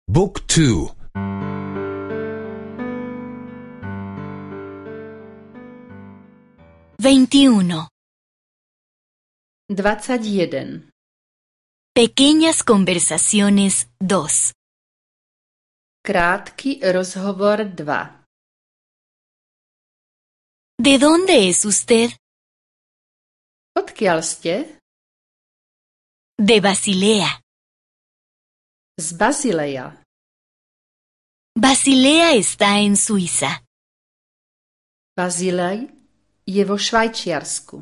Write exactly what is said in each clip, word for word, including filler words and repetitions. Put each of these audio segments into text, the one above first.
Book two. veintiuno. dvadsať jeden. Pequeñas conversaciones dos. Krátky rozhovor dva. ¿De dónde es usted? Odkiaľ ste? De Basilea. Z Bazileja. Basilea está en Suiza. Bazilej je vo Švajčiarsku.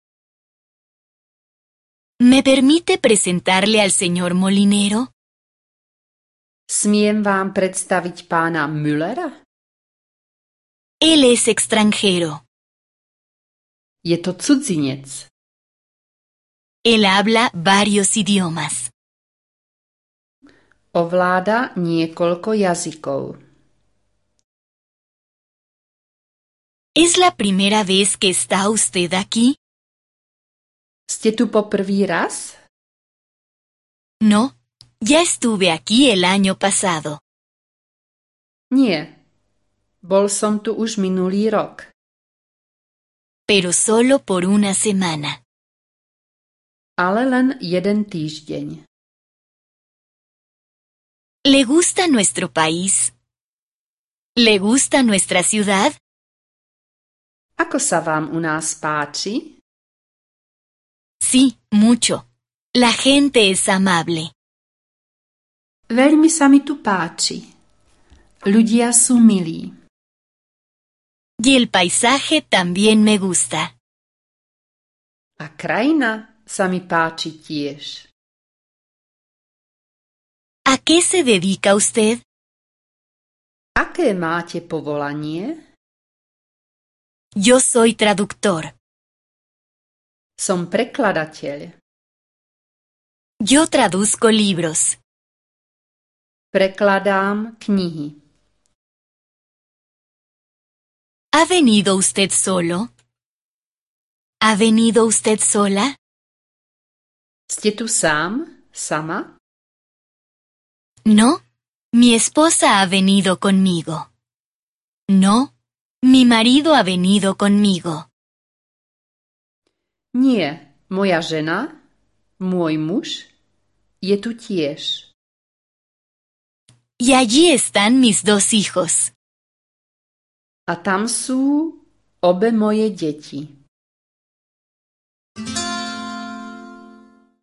¿Me permite presentarle al señor Molinero? Smiem vám predstaviť pána Müllera? Él es extranjero. Je to cudzinec. Él habla varios idiomas. Ovláda niekoľko jazykov. ¿Es la primera vez que está usted aquí? Ste tu po prvý raz? No, ya estuve aquí el año pasado. Nie. Bol som tu už minulý rok. Pero solo por una semana. Ale len jeden týždeň. ¿Le gusta nuestro país? ¿Le gusta nuestra ciudad? Ako sa vám u nás páči? Sí, mucho. La gente es amable. Veľmi sa mi tu páči. Ľudia sú milí. Y el paisaje también me gusta. A krajina sa mi páči tiež. ¿A qué se dedica usted? Aké máte povolanie? Yo soy traductor. Som prekladateľ. Yo traduzco libros. Prekladám knihy. ¿Ha venido usted solo? ¿Ha venido usted sola? Ste tu sám? Sama? No, mi esposa ha venido conmigo. No, mi marido ha venido conmigo. Nie, moja žena, môj muž, je tu tiež. Y allí están mis dos hijos. A tam sú obe moje deti.